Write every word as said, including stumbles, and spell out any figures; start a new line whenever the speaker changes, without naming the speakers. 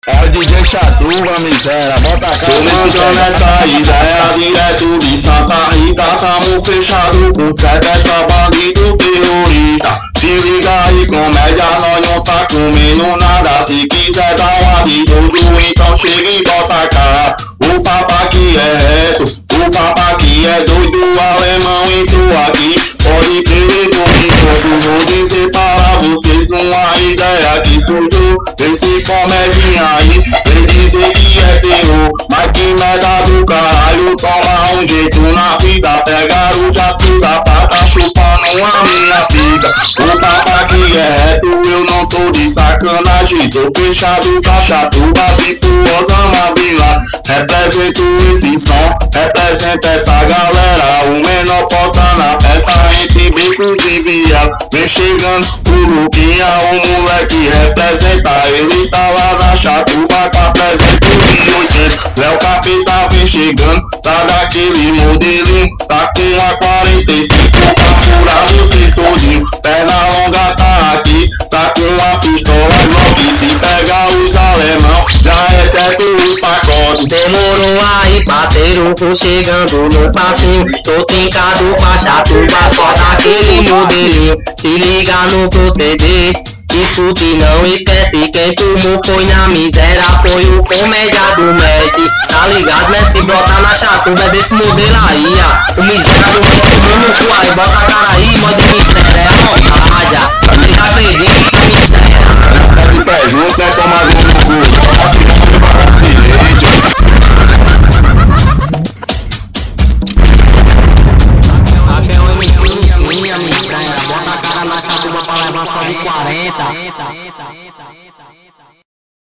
É o D J Chatuba, miséria, bota a cara.
Tô mandando essa ideia direto de Santa Rita. Tamo fechado com fé dessa bandido terrorista. Se liga aí, comédia, nós não tá comendo nada. Se quiser dar uma de tudo, então chega e bota a cara. O papo aqui é reto, o papo aqui é doido. Alemão entrou aqui, pode crer comigo. Vou dizer para vocês uma ideia que surgiu. Esse comedinha aí, vem dizer que é terror. Mas que merda do caralho, toma um jeito na vida. Pegaram o jato da pata, chupando a minha vida. O papo aqui é reto, eu não tô de sacanagem. Tô fechado com a Chatuba, tipo Osama Bin Laden. Represento esse som, representa essa galera. O menor porta na festa, entre becos e viados. Vem chegando o Luquinha, o moleque representa. Ele tá lá na Chatuba, tá presente em oitenta. Léo Capeta vem chegando, tá daquele modelinho. Tá com a quarenta e cinco pra furar você todinho. Perna longa tá aqui, tá com a pistola logo. Se pegar os alemão, já recebe os pacotes.
Demorou aí, parceiro, tô chegando no passinho. Tô trincado com a Chatuba, só daquele modelinho. Se liga no proceder, escuta e não esquece. Quem tomou foi na miséria, foi o comédia do Med. Tá ligado, né? Se brota na Chatuba é desse modelo aí, ó. O miséria do Med tomou no cu aí, bota a cara aí, modo miséria, é a vontade. Você acredita, miséria?
Tá de pé junto, né, tomador do cu.